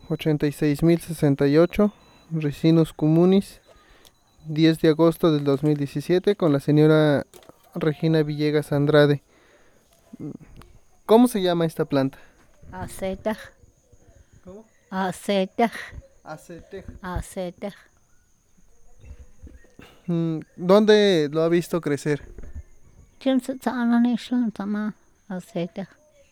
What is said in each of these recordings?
86.068, Ricinus communis, 10 de agosto del 2017, con la señora Regina Villegas Andrade. ¿Cómo se llama esta planta? Acetej, ¿Cómo? acetej, Acetej. acetej. ¿Dónde lo ha visto crecer? Chimsatzana nishlan tama acetej.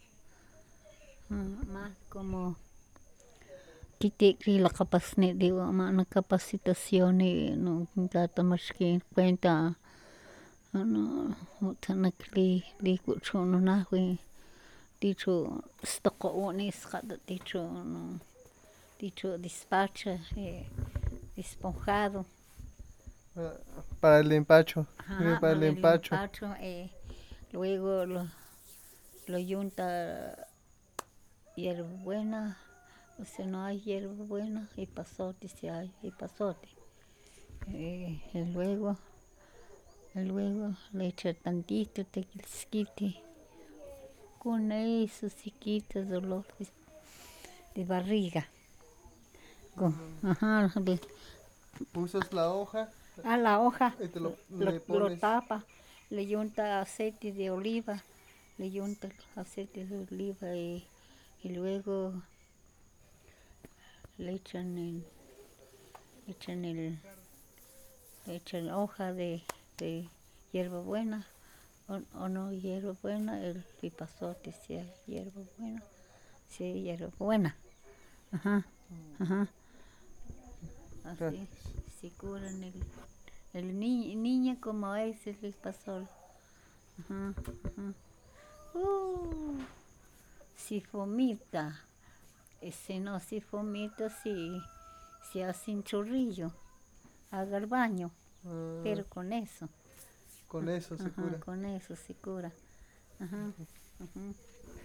Más como titikri la capacidad de una capacitación y no data más que cuenta no tanakli li kuchono na hui dicho stoko onis cada dicho despacha esponjado. Para el empacho. Ajá, Para el el empacho. empacho, luego lo yunta hierbabuena, o si no hay hierbabuena, y pasote si hay, y pasote. Y luego le echa tantito tequilsquite, con eso se quita dolor de barriga. Ajá, Usas la hoja a la hoja y lo le pones. tapa, le yunta aceite de oliva, le yunta aceite de oliva y luego le echan hoja de hierbabuena o no hierbabuena, el pipazote si hay hierbabuena, si hay hierbabuena. Ajá, ajá. Así se curan el niño como es el pasol. Ajá, ajá. Si vomita, si no si vomita, si hace un chorrillo, haga el baño, pero con eso. Con eso se Ajá, cura. con eso se cura. Ajá, ajá.